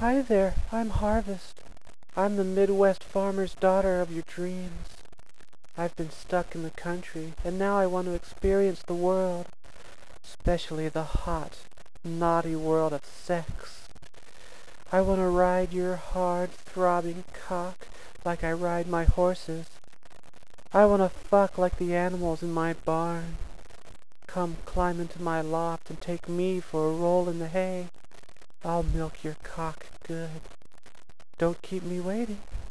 Hi there, I'm Harvest. I'm the Midwest farmer's daughter of your dreams. I've been stuck in the country, and now I want to experience the world, especially the hot, naughty world of sex. I want to ride your hard, throbbing cock like I ride my horses. I want to fuck like the animals in my barn. Come climb into my loft and take me for a roll in the hay. I'll milk your cock good. Don't keep me waiting.